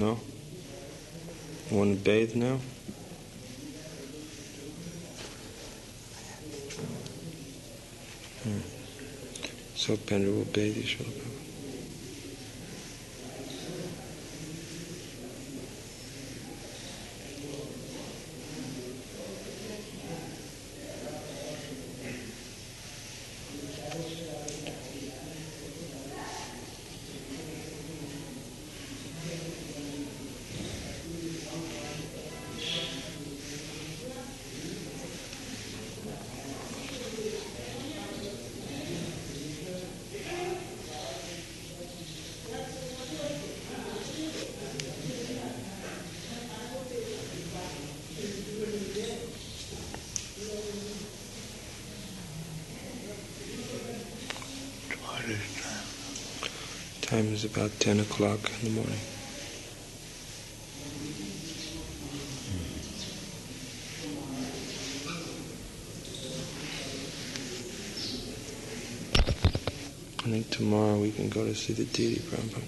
No? You want to bathe now? So Pendra will bathe you, Srila Prabhupada. Time is about 10 o'clock in the morning. I think tomorrow we can go to see the deity, Prabhupada.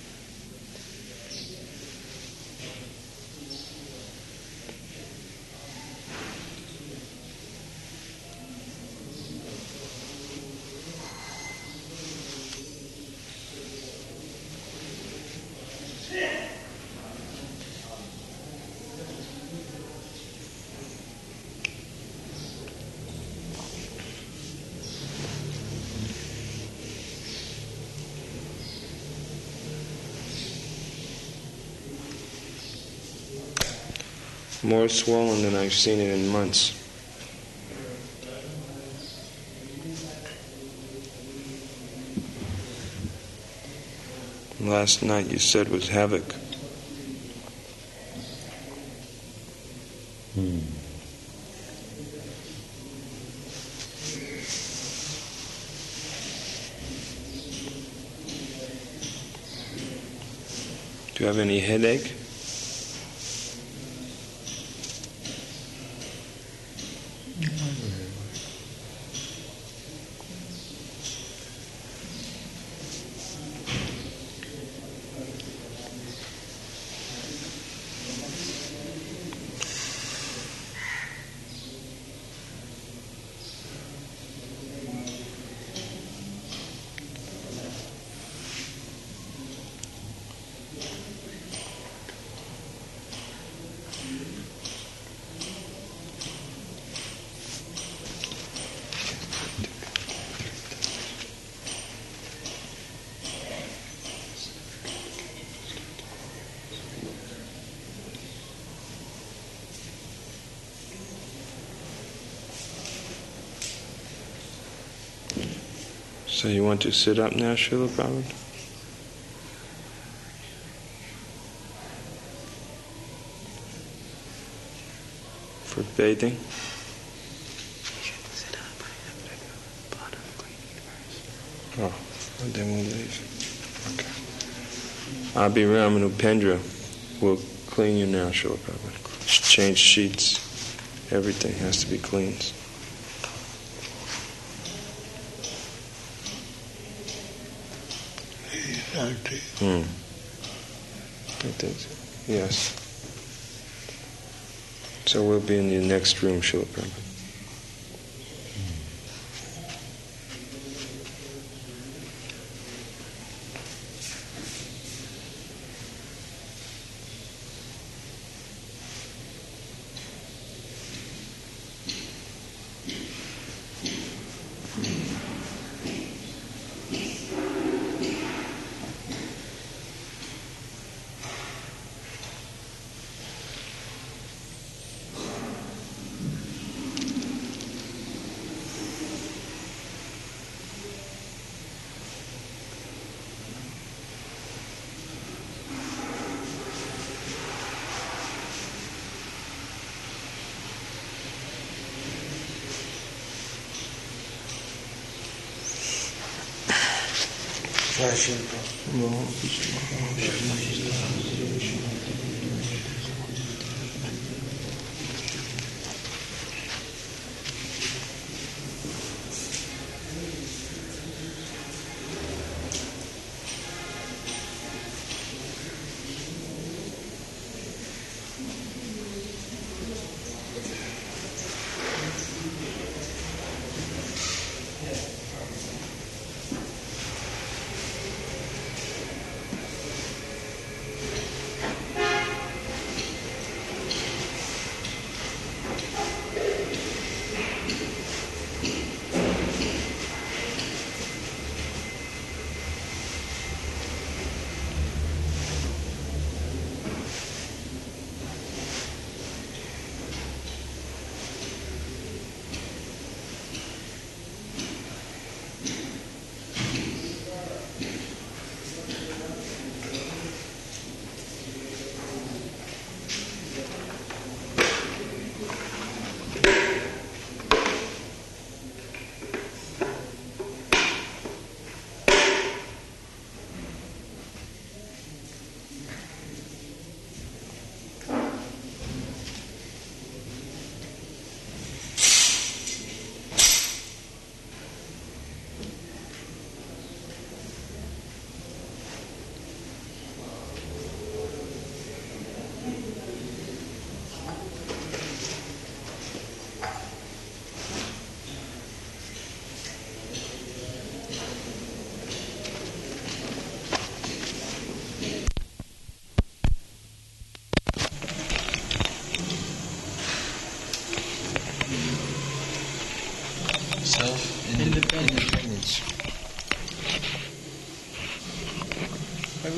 More swollen than I've seen it in months. Last night you said was havoc. Do you have any headache? So you want to sit up now, Srila Prabhupada? For bathing? Sit up. I have to go bottom cleaning first. Oh, and then we'll leave. Okay. Abhiram and Upendra will clean you now, Srila Prabhupada. Change sheets. Everything has to be cleaned. I think so. Yes. So we'll be in the next room, Srila Prabhupada.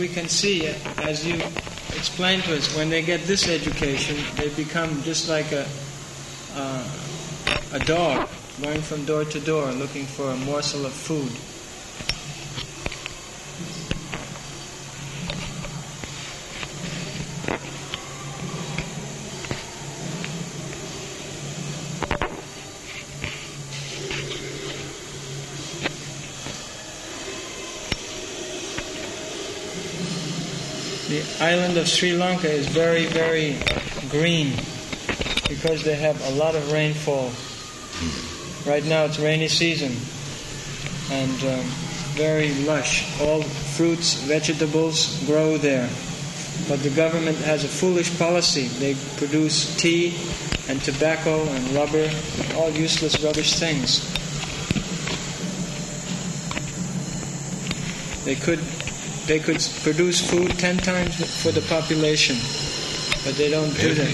we can see, as you explained to us, when they get this education, they become just like a dog going from door to door looking for a morsel of food. The island of Sri Lanka is very, very green because they have a lot of rainfall. Right now it's rainy season and very lush. All fruits, vegetables grow there. But the government has a foolish policy. They produce tea and tobacco and rubber, all useless rubbish things. They could produce food 10 times for the population, but they don't do that.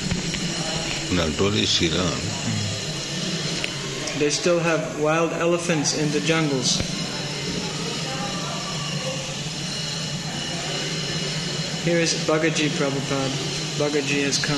They still have wild elephants in the jungles. Here is Bhagaji Prabhupada. Bhagaji has come.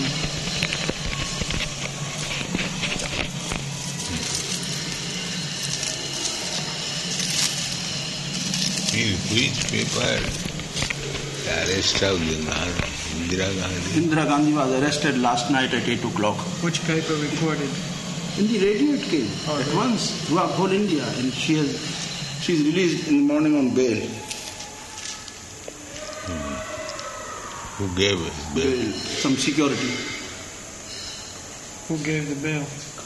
Which paper? The arrest of Indira Gandhi. Indira Gandhi was arrested last night at 8 o'clock. Which paper reported? In the radio it came at once throughout whole India, and she's released in the morning on bail. Who gave it? Bail? Some security. Who gave the bail?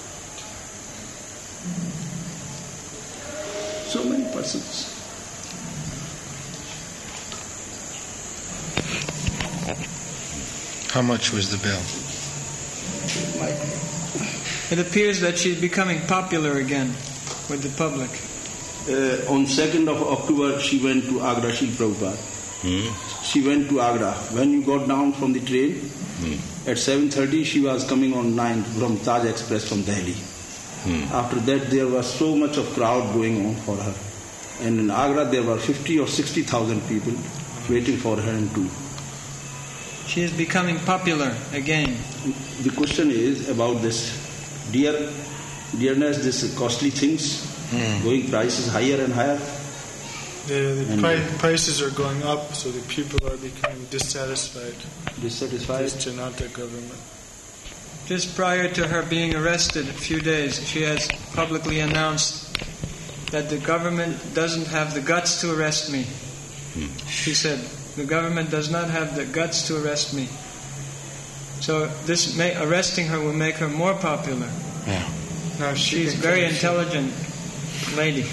So many persons. How much was the bill? It appears that she's becoming popular again with the public. On 2nd of October, she went to Agra, Srila Prabhupada. She went to Agra. When you got down from the train, at 7:30, she was coming on 9 from Taj Express from Delhi. After that, there was so much of crowd going on for her. And in Agra, there were 50 or 60,000 people waiting for her and too. She is becoming popular again. The question is about this dearness, this costly things, going prices higher and higher. The prices are going up, so the people are becoming dissatisfied. Dissatisfied? With Janata government. Just prior to her being arrested, a few days, she has publicly announced that the government doesn't have the guts to arrest me. She said, the government does not have the guts to arrest me. So arresting her will make her more popular. Yeah. Now she's a very intelligent lady.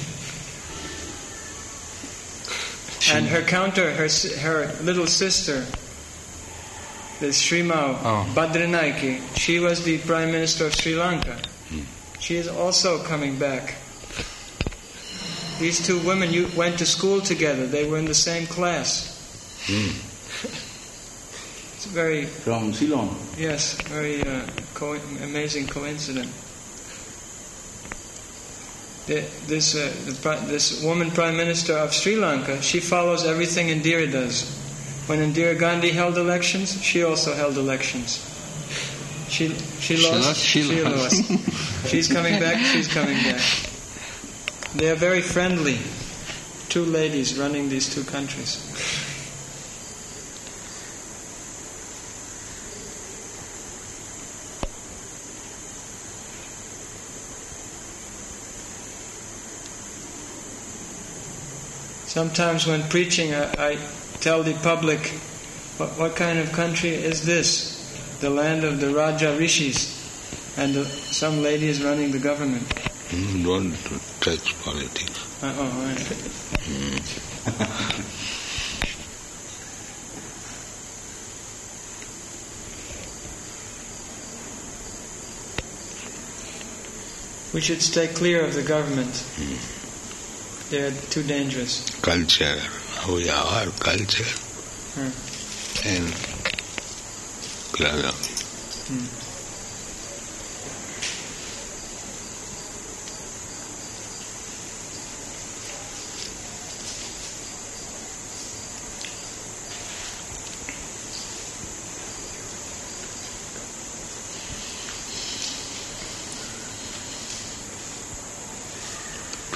And her counter, her little sister, the Srimao Bhadranaiki, she was the Prime Minister of Sri Lanka. She is also coming back. These two women went to school together. They were in the same class. It's very... From Ceylon? Yes, very amazing coincidence. This woman Prime Minister of Sri Lanka, she follows everything Indira does. When Indira Gandhi held elections, she also held elections. She lost. She lost. She's coming back. She's coming back. They are very friendly. Two ladies running these two countries. Sometimes when preaching, I tell the public, what kind of country is this? The land of the Raja Rishis, and some lady is running the government. Don't touch politics. Right. We should stay clear of the government. They're too dangerous. Culture. We are culture. And clever.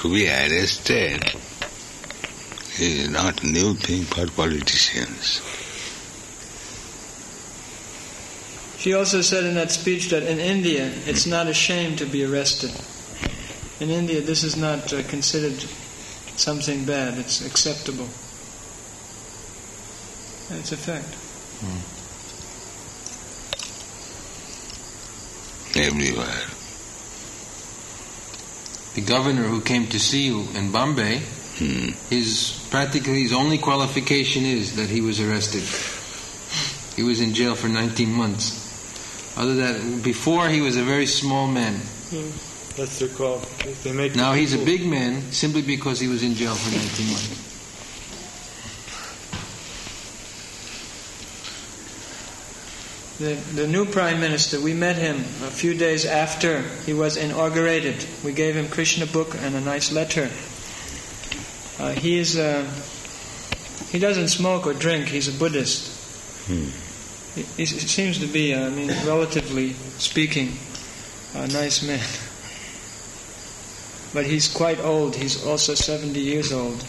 to be arrested is not a new thing for politicians. She also said in that speech that in India it's not a shame to be arrested. In India this is not considered something bad, it's acceptable. It's a fact. Everywhere. The governor who came to see you in Bombay, his only qualification is that he was arrested. He was in jail for 19 months. Other than that, before he was a very small man. That's their call. They make now he's a big man simply because he was in jail for 19 months. The new Prime Minister, we met him a few days after he was inaugurated. We gave him Krishna book and a nice letter. He doesn't smoke or drink, he's a Buddhist. He seems to be, relatively speaking, a nice man. But he's quite old, he's also 70 years old.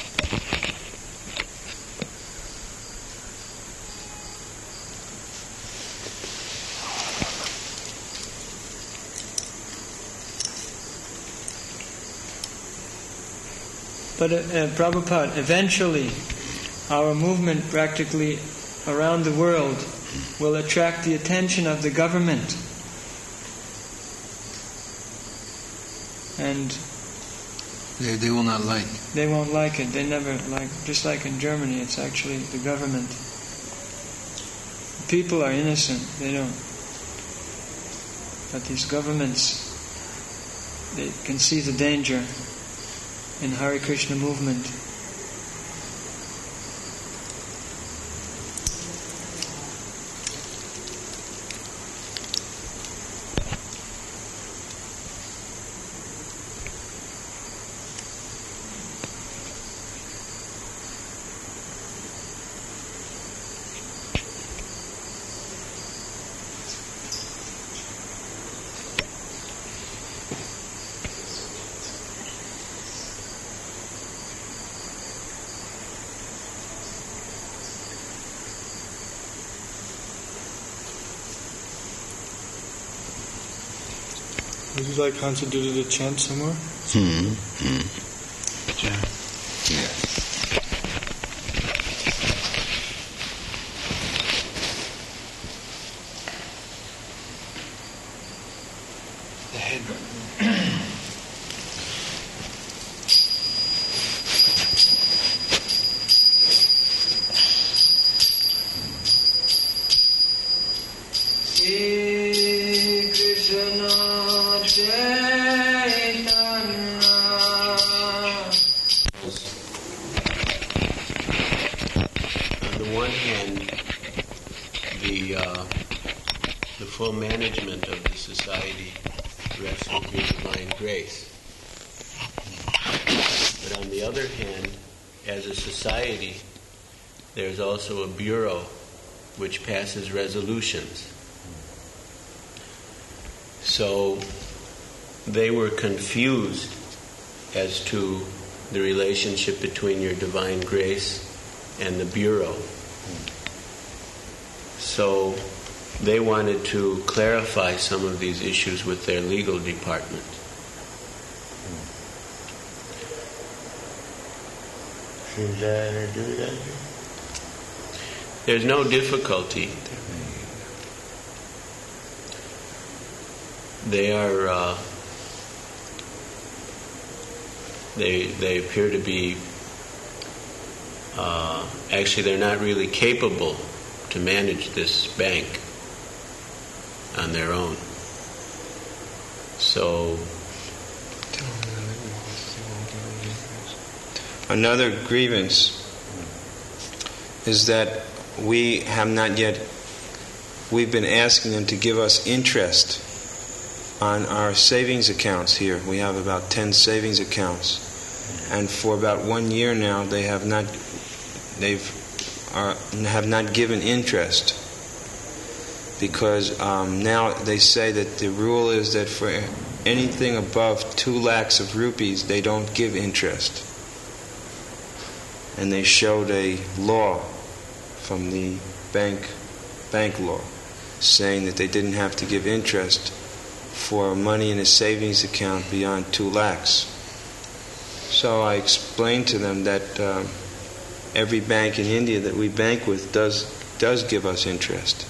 But Prabhupada, eventually our movement practically around the world will attract the attention of the government. And they will not like. They won't like it. They never like. Just like in Germany, it's actually the government. People are innocent. They don't. But these governments, they can see the danger in Hare Krishna movement. Would you like Hansa to do the chant somewhere? Yeah. The head. The full management of the society rests with your divine grace. But on the other hand, as a society, there's also a bureau which passes resolutions. So they were confused as to the relationship between your divine grace and the bureau. So they wanted to clarify some of these issues with their legal department. There's no difficulty. They are. They appear to be. Actually, they're not really capable to manage this bank on their own. So another grievance is that we've been asking them to give us interest on our savings accounts here. We have about 10 savings accounts, and for about 1 year now they have not given interest, because now they say that the rule is that for anything above 2 lakhs of rupees, they don't give interest. And they showed a law from the bank law saying that they didn't have to give interest for money in a savings account beyond 2 lakhs. So I explained to them that every bank in India that we bank with does give us interest.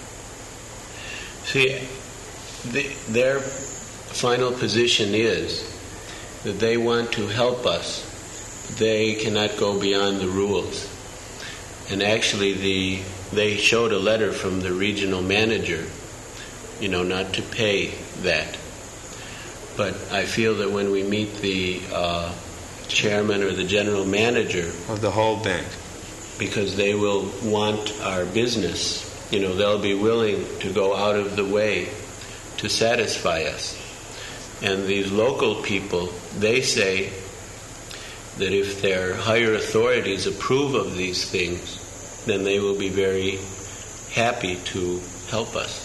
See, their final position is that they want to help us. They cannot go beyond the rules. And actually, they showed a letter from the regional manager, not to pay that. But I feel that when we meet the chairman or the general manager Of the whole bank. because they will want our business, they'll be willing to go out of the way to satisfy us. And these local people, they say that if their higher authorities approve of these things, then they will be very happy to help us.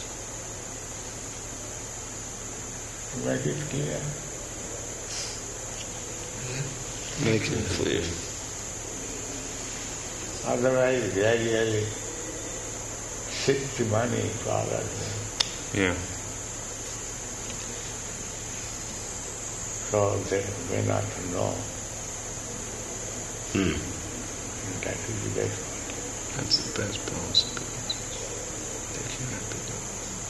Make it clear. Make it clear. Otherwise, gradually, seek the money for others. Yeah. So they may not know. That is the best. That's the best policy. They cannot be done.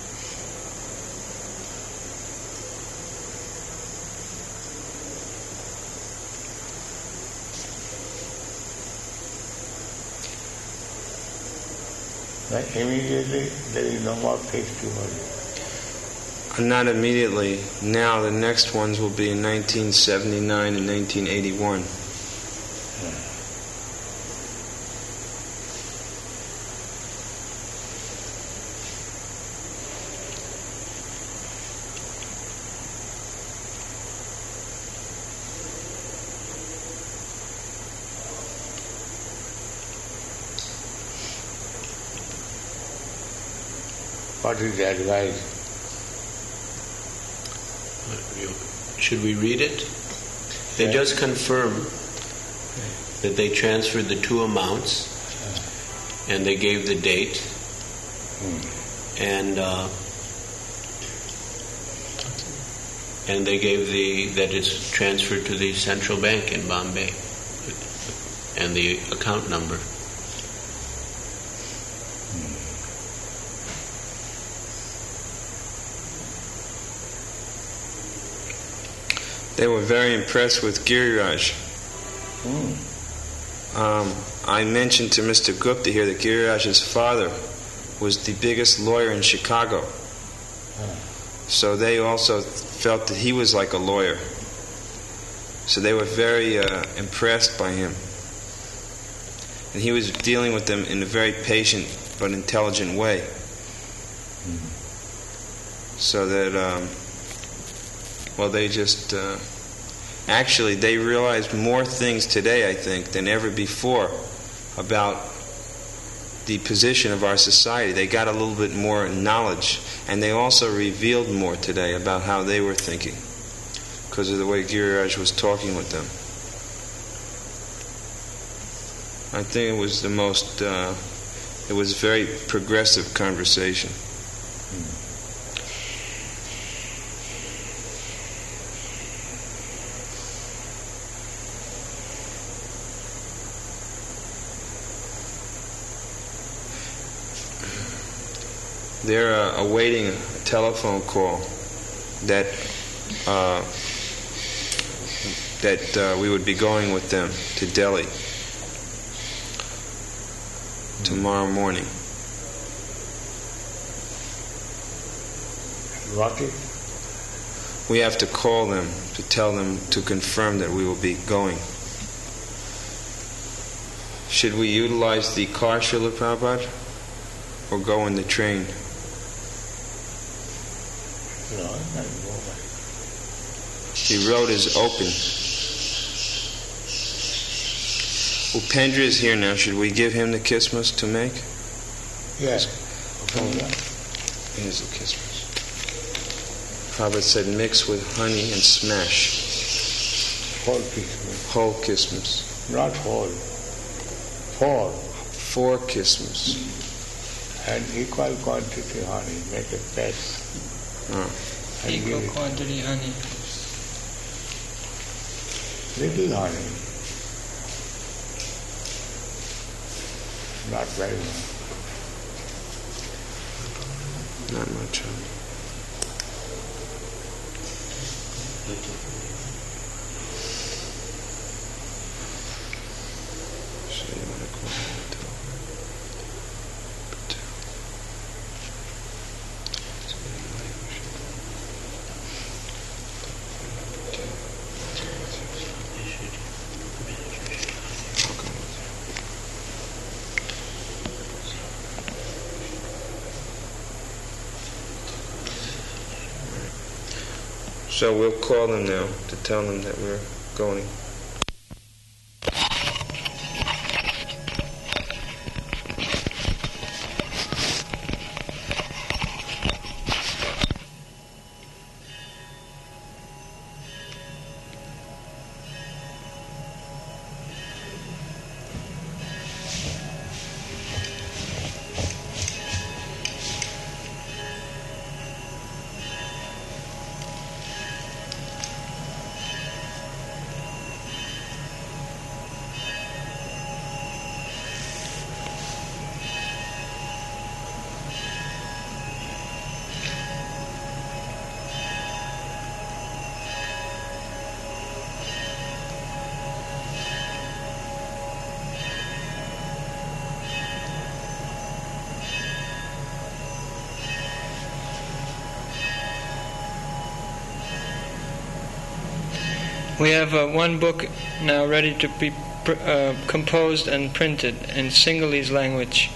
Then immediately there is no more festival. Not immediately. Now the next ones will be in 1979 and 1981. What is the advice? Should we read it? They just confirm that they transferred the 2 amounts and they gave the date and they gave that it's transferred to the central bank in Bombay and the account number. They were very impressed with Giriraj. I mentioned to Mr. Gupta here that Giriraj's father was the biggest lawyer in Chicago. So they also felt that he was like a lawyer. So they were very impressed by him. And he was dealing with them in a very patient but intelligent way. So that, they just... actually, they realized more things today, I think, than ever before about the position of our society. They got a little bit more knowledge, and they also revealed more today about how they were thinking because of the way Giriraj was talking with them. I think it was it was a very progressive conversation. They're awaiting a telephone call that we would be going with them to Delhi tomorrow morning. Rocket? We have to call them to tell them to confirm that we will be going. Should we utilize the car, Srila Prabhupada, or go in the train? No, not go by. The road is open. Upendra is here now. Should we give him the Kismas to make? Yes. Here's the Kismas. Prabhupada said mix with honey and smash. Whole kismis. Whole kismis. Not whole. 4. 4 kismis. And equal quantity honey. Make a paste. And Equal quantity honey. Little honey. Not very much. Not much honey. So we'll call them now to tell them that we're going. We have one book now ready to be composed and printed in Sinhalese language.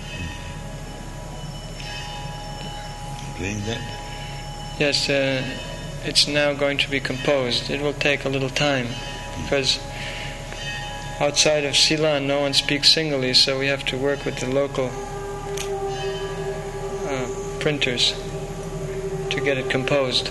Doing that? Yes, it's now going to be composed. It will take a little time because outside of Ceylon no one speaks Sinhalese, so we have to work with the local printers to get it composed.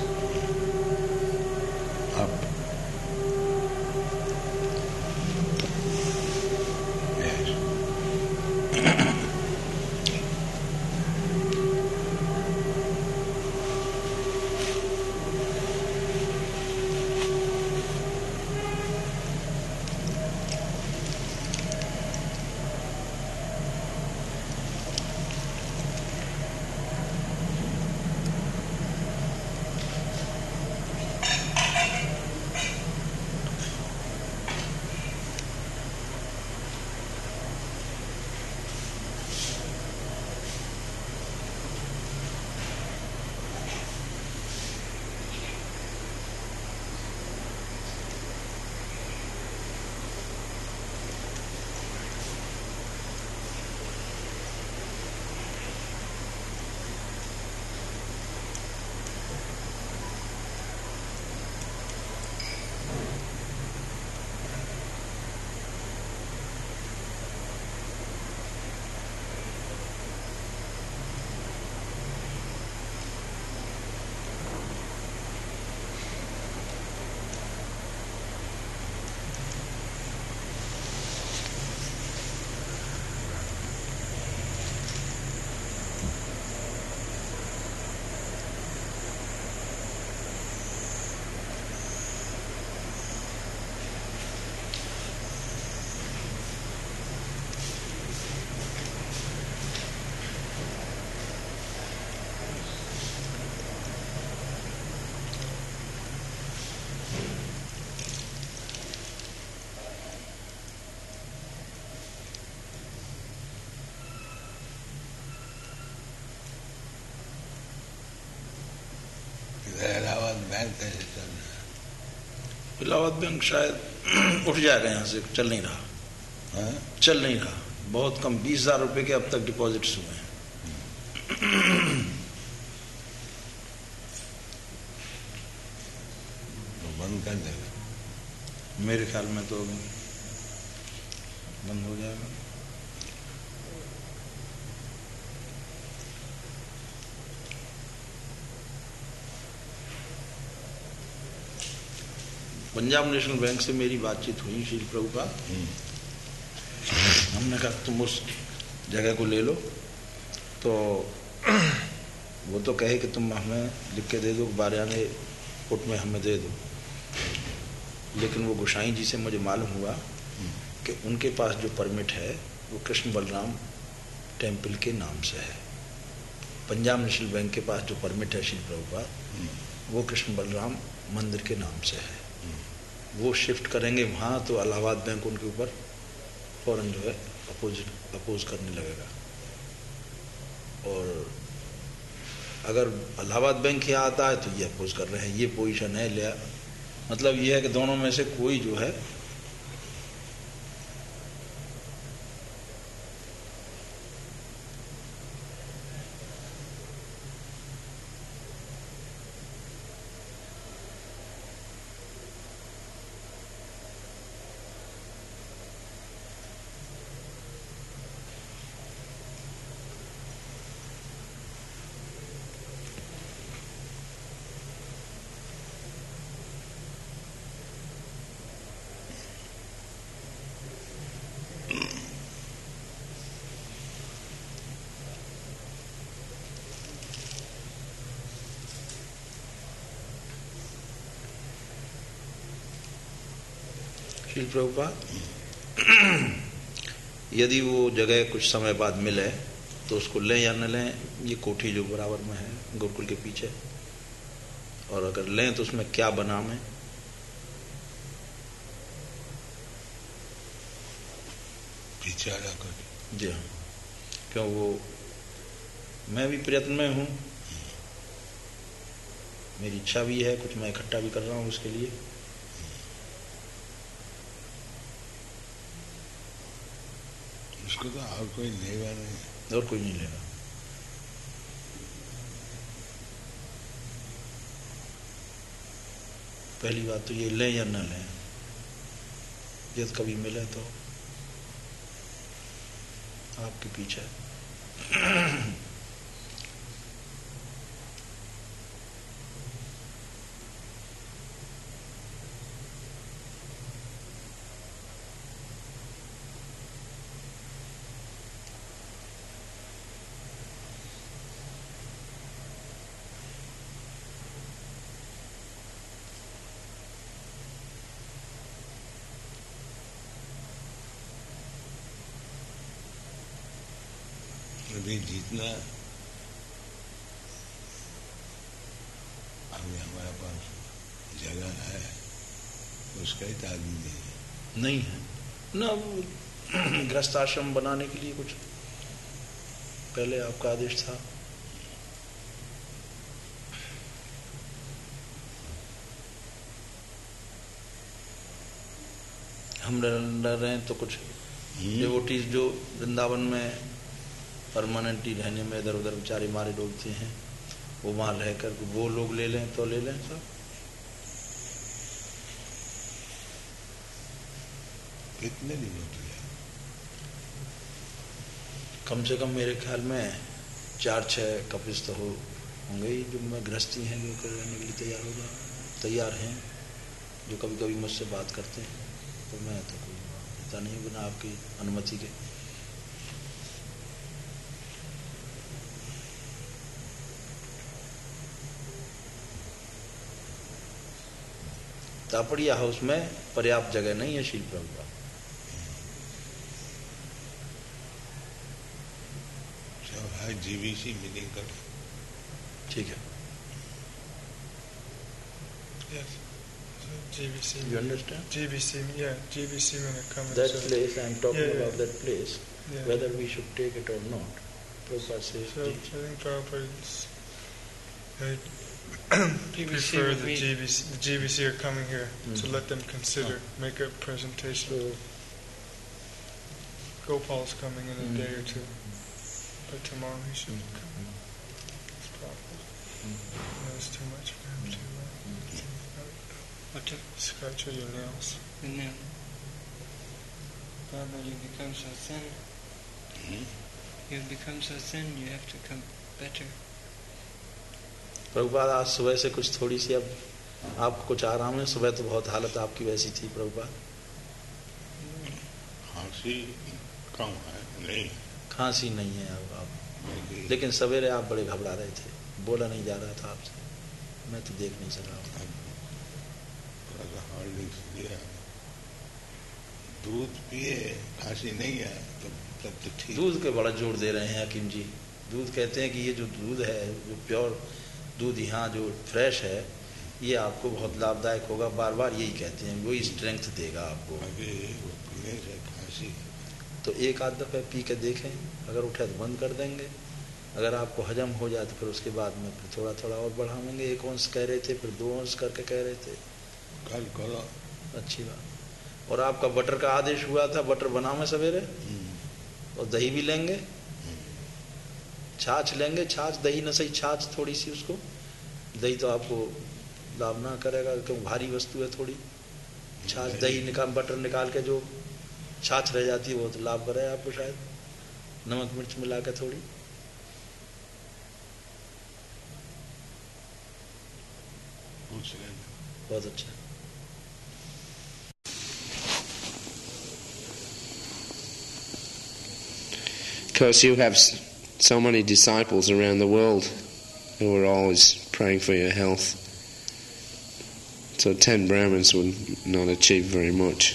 Allahabad bank शायद उठ जाएगा यहाँ से चल नहीं रहा बहुत कम 20,000 रुपए के अब तक डिपॉजिट्स हुए हैं बंद कर देगा मेरे ख्याल में तो बंद हो जाएगा पंजाब नेशनल बैंक से मेरी बातचीत हुई श्री प्रभुपाद। हमने कहा तुम उस जगह को ले लो, तो वो तो कहे कि तुम हमें लिख के दे दो, 12 फुट में हमें दे दो, लेकिन वो गोसाई जी से मुझे मालूम हुआ कि उनके पास जो परमिट है वो कृष्ण बलराम टेम्पल के नाम से है। पंजाब नेशनल बैंक के पास जो परमिट है श्री प्रभुपाद, वो कृष्ण बलराम मंदिर के नाम से है। वो शिफ्ट करेंगे वहाँ तो इलाहाबाद बैंक उनके ऊपर फौरन जो है अपोज करने लगेगा। और अगर इलाहाबाद बैंक यहाँ आता है तो ये अपोज कर रहे हैं, ये पोजीशन है। लिया मतलब ये है कि दोनों में से कोई जो है श्री प्रभुपाद, यदि वो जगह कुछ समय बाद मिले तो उसको लें या न लें, ये कोठी जो बराबर में है गुरुकुल के पीछे, और अगर लें तो उसमें क्या बनाम है? विचारा कर। जी हाँ, क्यों वो मैं भी प्रयत्न में हूँ, मेरी इच्छा भी है, कुछ मैं इकट्ठा भी कर रहा हूँ उसके लिए। उसको तो और कोई लेगा नहीं, और कोई नहीं लेगा। पहली बात तो ये लें या न लें, यदि कभी मिले तो आपके पीछे। अभी जितना अभी हमारे पास जगह है उसका ही तालीम नहीं है ना। गृहस्थ आश्रम बनाने के लिए कुछ पहले आपका आदेश था। हम रह रहे हैं तो कुछ डिवोटीज जो वृंदावन में परमानेंटली रहने में इधर उधर बेचारे मारे डोलते हैं, वो वहां रहकर वो लोग ले लें तो ले लें सब। कितने दिन होते हैं? कम से कम मेरे ख्याल में 4-6 कपिस तो होंगे ही, जो मैं गृहस्थी हैं जो करने के लिए तैयार हैं, जो कभी कभी मुझसे बात करते हैं। तो मैं तो कोई पता नहीं बिना आपकी अनुमति के। तापड़िया हाउस में पर्याप्त जगह नहीं है श्री प्रभुपाद। जीबीसी मीटिंग कर। ठीक है। Yes. So GBC. You understand? GBC, yeah. GBC when it comes. That place, I'm talking Yeah. about that place, Yeah. whether we should take it or not. Prabhupada says, So I think Prabhupada GBC prefer would the be- GBC. The GBC are coming here, so let them consider, make a presentation. so, Gopal's coming in a day or two, but tomorrow he should come. It's Prabhupada. No, it's too much for him to What to scratch all your nails. and then Barbara, you become so thin. You become so thin, you have to come better. Prabhupada आज सुबह से कुछ थोड़ी सी अब आपको कुछ आराम है? सुबह तो बहुत हालत आपकी वैसी थी प्रभुपाद। खांसी कम है, नहीं खांसी नहीं है आप लेकिन सवेरे आप बड़े घबरा रहे थे, बोला नहीं जा रहा था आपसे, मैं तो देख नहीं सका। हॉर्लिक्स दिया, दूध पिए, खांसी नहीं है तब तो ठीक। दूध के बड़ा जोर दे रहे हैं हकीम जी। दूध कहते हैं कि ये जो दूध है, जो प्योर दूध यहाँ जो फ्रेश है, ये आपको बहुत लाभदायक होगा। बार बार यही कहते हैं, वही स्ट्रेंथ देगा आपको। अभी पीने से खांसी तो एक आध दफे पी के देखें, अगर उठे तो बंद कर देंगे, अगर आपको हजम हो जाए तो फिर उसके बाद में फिर थोड़ा थोड़ा और बढ़ाएंगे। 1 औंस कह रहे थे, फिर 2 औंस करके कह रहे थे। कल करो। अच्छी बात। और आपका बटर का आदेश हुआ था, बटर बनाओ सवेरे, और दही भी लेंगे, छाछ लेंगे, छाछ दही न सही, छाछ थोड़ी सी उसको, दही तो आपको लाभ ना करेगा क्योंकि भारी वस्तु है थोड़ी। छाछ दही निकाल, बटर निकाल के जो छाछ रह जाती है वो तो लाभ करे आपको शायद, नमक मिर्च मिला के थोड़ी। बहुत अच्छा। Because you have so many disciples around the world who are always praying for your health. So 10 Brahmins would not achieve very much.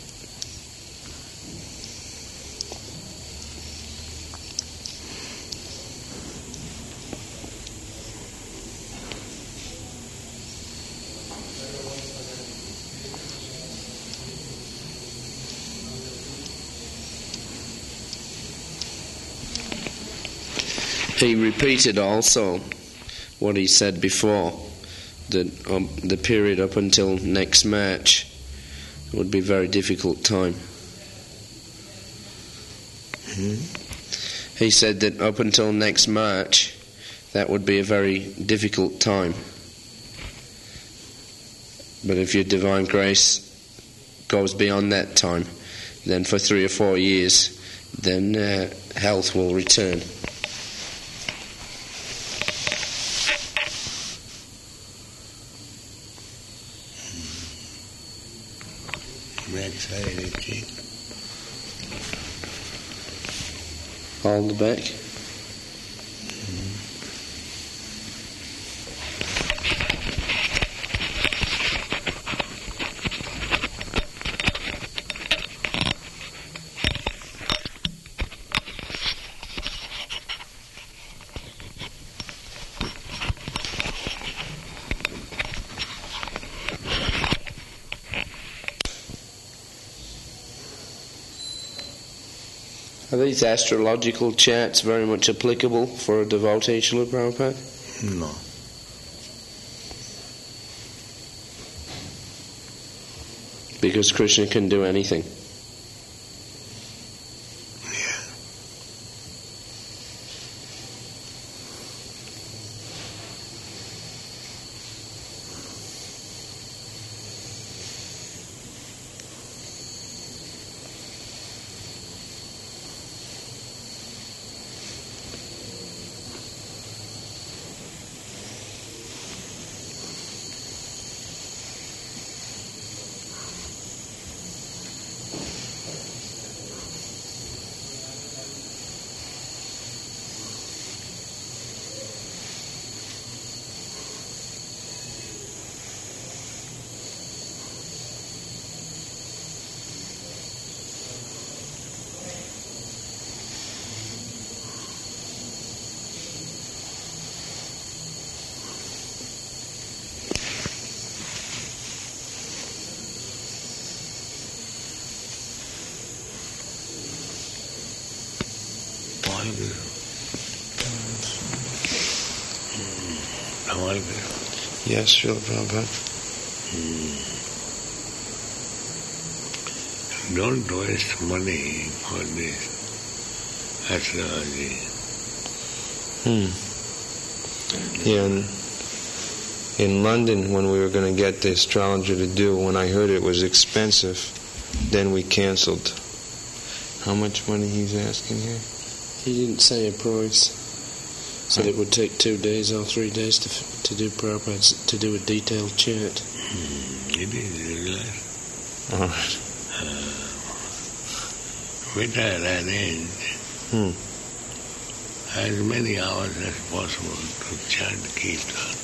He repeated also what he said before, that the period up until next March would be a very difficult time. He said that up until next March, that would be a very difficult time. But if your divine grace goes beyond that time, then for 3 or 4 years, then health will return. Hold the back. Are these astrological charts very much applicable for a devotee, Srila Prabhupada? No. Because Krishna can do anything. Yes, Srila Prabhupada. Don't waste money for this astrology. Yeah, in London, when we were going to get the astrologer to do, when I heard it was expensive, then we canceled. How much money he's asking here? He didn't say a price. So it would take 2 days or 3 days to do Prabhupada, to do a detailed chart. It is relaxed. All right. Which I arrange as many hours as possible to chant Kirtan.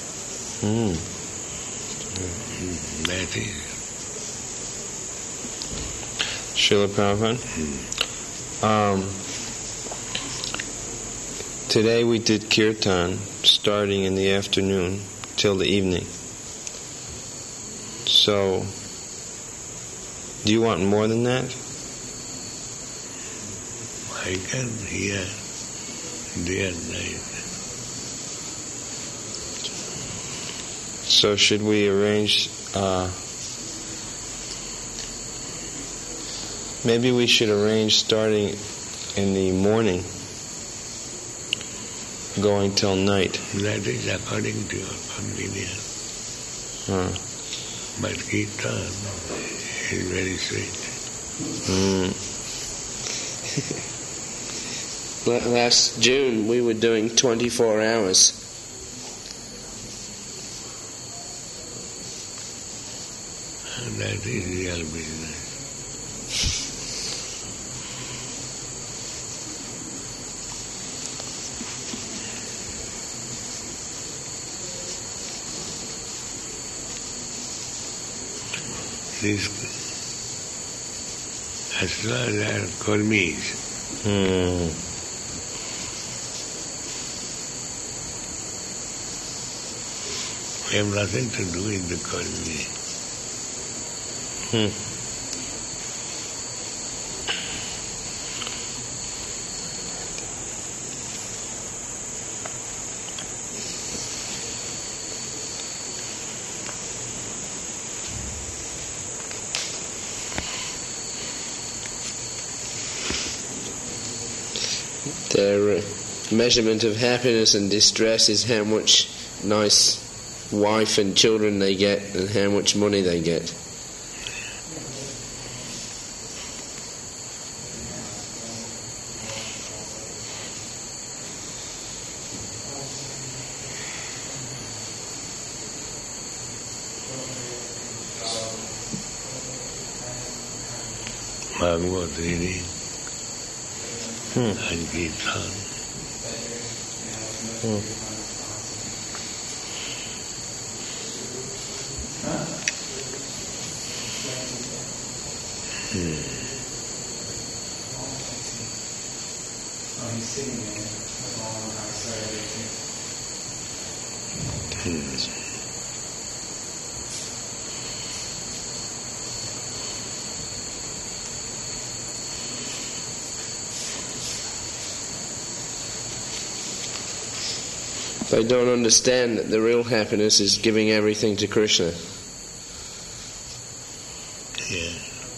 That is. Srila Prabhupada? Today we did Kirtan starting in the afternoon till the evening. So, do you want more than that? I can hear day and night. So should we arrange, maybe we should arrange starting in the morning, going till night. That is according to your convenience. But Kirtan is very sweet. Last June we were doing 24 hours. And that is real business. These as well as our Karmis. We have nothing to do with the Karmi. Their measurement of happiness and distress is how much nice wife and children they get and how much money they get. Bhagavad reading and Kirtan. They don't understand that the real happiness is giving everything to Krishna. Yeah.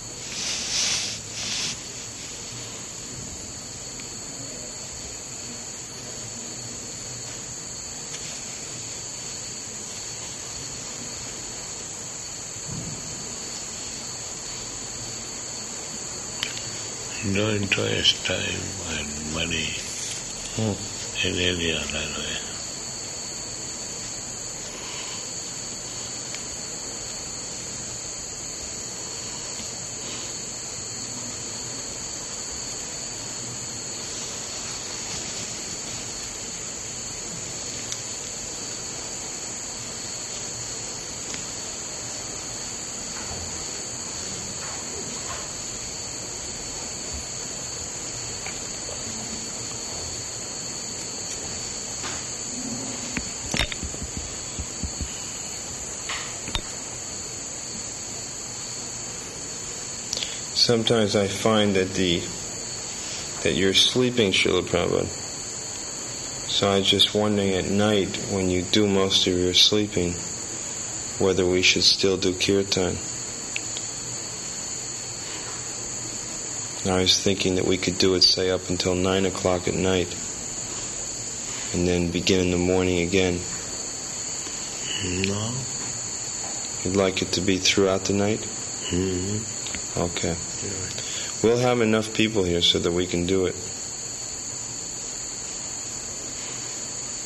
Don't waste time and money in any other way. Sometimes I find that you're sleeping, Srila Prabhupada. So I was just wondering at night, when you do most of your sleeping, whether we should still do Kirtan. And I was thinking that we could do it, say, up until 9 o'clock at night, and then begin in the morning again. No. You'd like it to be throughout the night? Okay. We'll have enough people here so that we can do it.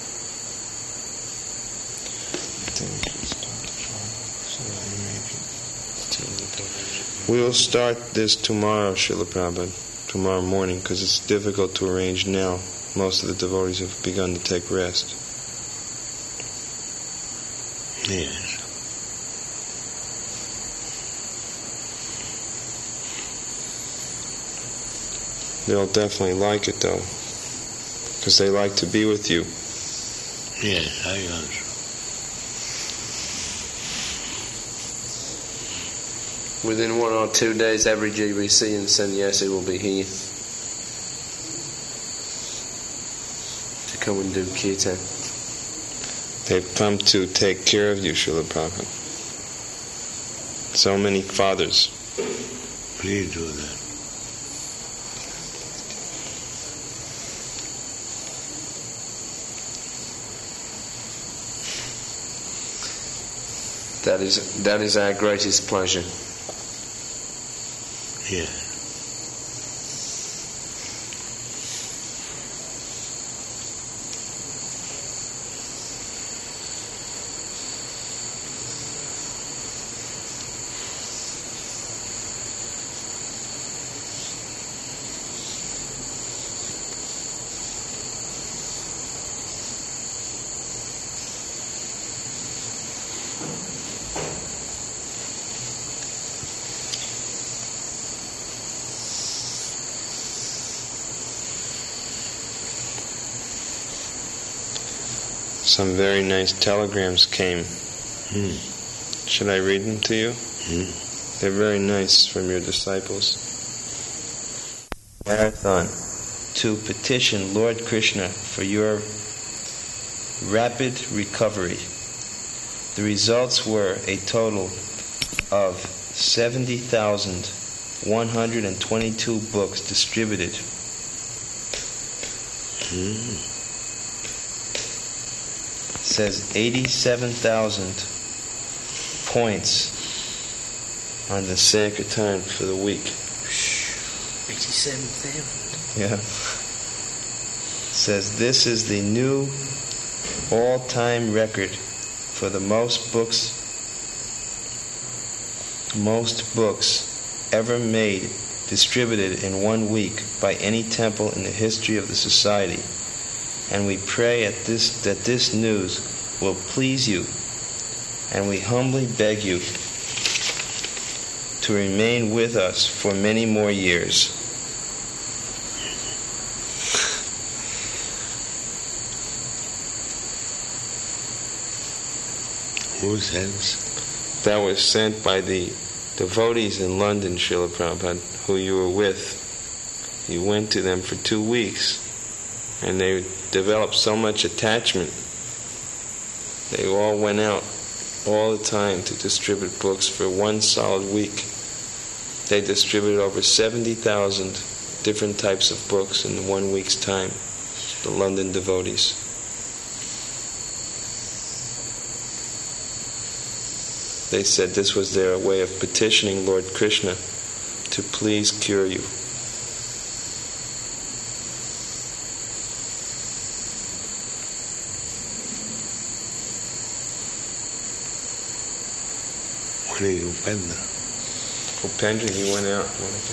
think we should start so that we make it. We will start this tomorrow, Srila Prabhupada, tomorrow morning, because it's difficult to arrange now. Most of the devotees have begun to take rest. Yes. They'll definitely like it, though, because they like to be with you. Yes, I also. Within 1 or 2 days, every GBC in Sannyasi will be here to come and do kirtan. They've come to take care of you, Srila Prabhupada. So many fathers. Please do that. That is our greatest pleasure. Yes. Some very nice telegrams came. Should I read them to you? They're very nice from your disciples. Marathon to petition Lord Krishna for your rapid recovery. The results were a total of 70,122 books distributed. Says 87,000 points on the Sankirtan for the week. 87,000. Yeah. Says this is the new all-time record for the most books ever made distributed in 1 week by any temple in the history of the society. And we pray that this news will please you, and we humbly beg you to remain with us for many more years. Who sends? That was sent by the devotees in London, Srila Prabhupada, who you were with. You went to them for 2 weeks, and they developed so much attachment. They all went out all the time to distribute books for 1 solid week. They distributed over 70,000 different types of books in 1 week's time, the London devotees. They said this was their way of petitioning Lord Krishna to please cure you. What is Upendra? Upendra, he went out.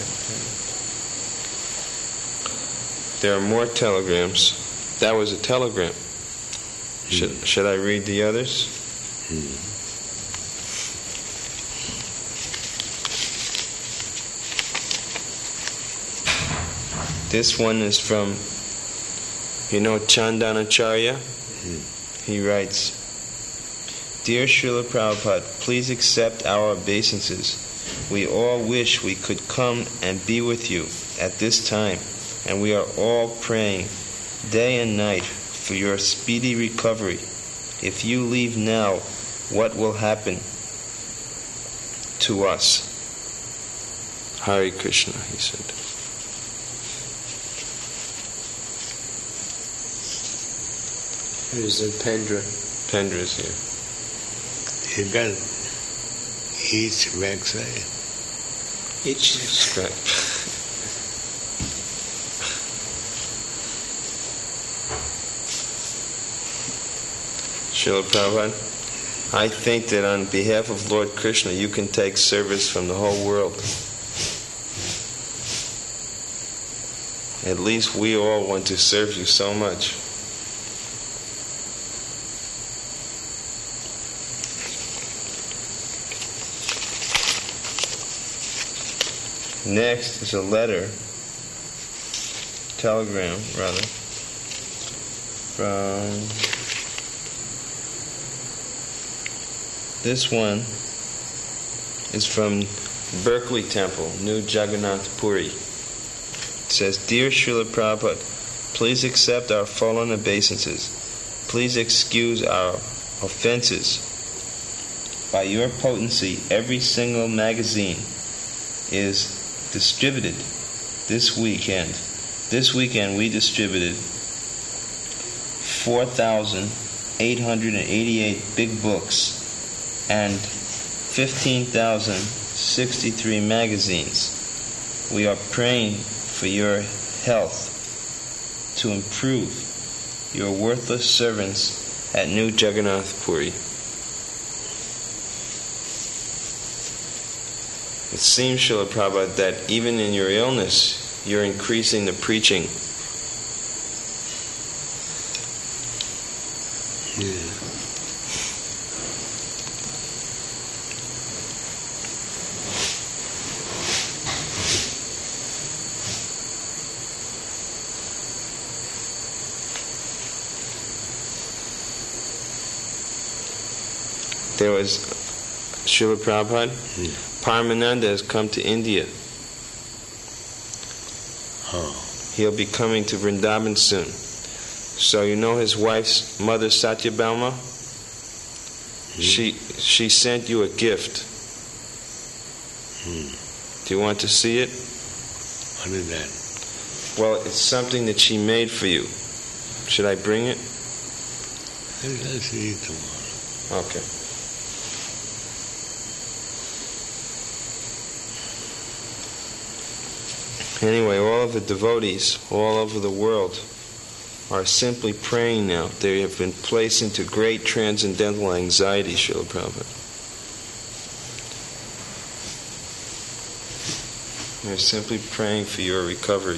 There are more telegrams. That was a telegram. Should I read the others? This one is from, Chandanacharya? He writes, Dear Srila Prabhupada, please accept our obeisances. We all wish we could come and be with you at this time, and we are all praying day and night for your speedy recovery. If you leave now, what will happen to us? Hare Krishna, he said. Who's Pendra? Pendra is here. He does each backside. Each Scrap. Srila Prabhupada, I think that on behalf of Lord Krishna, you can take service from the whole world. At least we all want to serve you so much. Next is a letter, telegram rather, from this one is from Berkeley Temple, New Jagannath Puri. It says, Dear Srila Prabhupada, please accept our fallen obeisances. Please excuse our offenses. By your potency, every single magazine is distributed this weekend. This weekend we distributed 4,888 big books and 15,063 magazines. We are praying for your health to improve your worthless servants at New Jagannath Puri. It seems, Srila Prabhupada, that even in your illness, you're increasing the preaching. Yeah. There was Srila Prabhupada. Paramananda has come to India. Oh. He'll be coming to Vrindavan soon. So you know his wife's mother, Satyabhalma? She sent you a gift. Do you want to see it? What is that? Well, it's something that she made for you. Should I bring it? I'll see it tomorrow. Okay. Anyway, all of the devotees all over the world are simply praying now. They have been placed into great transcendental anxiety, Srila Prabhupada. They're simply praying for your recovery.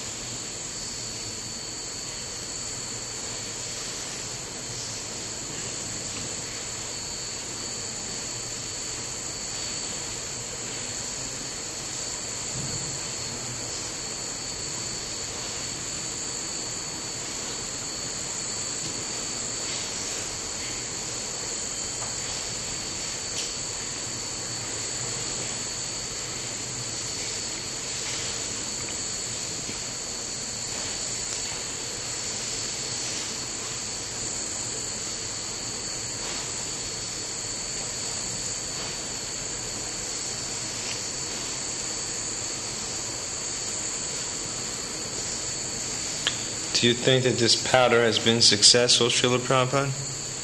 Do you think that this powder has been successful, Srila Prabhupada?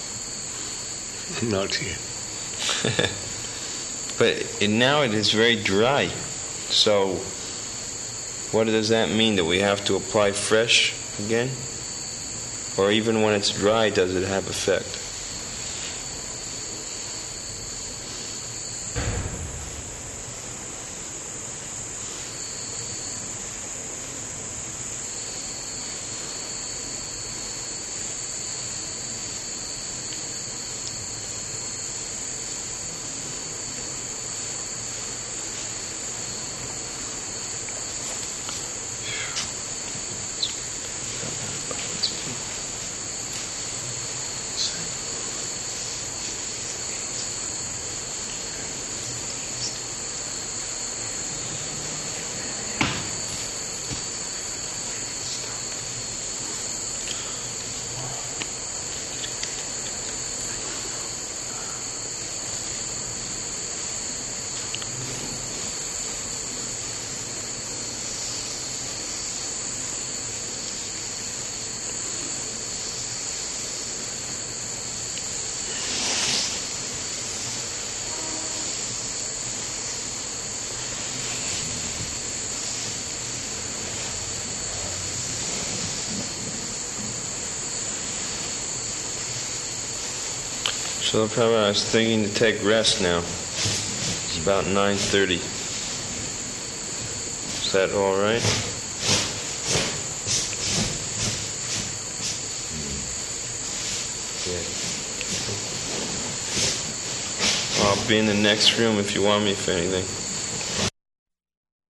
Not yet. But now it is very dry. So what does that mean? That we have to apply fresh again? Or even when it's dry, does it have effect? So probably I was thinking to take rest now. It's about 9:30. Is that all right? I'll be in the next room if you want me for anything.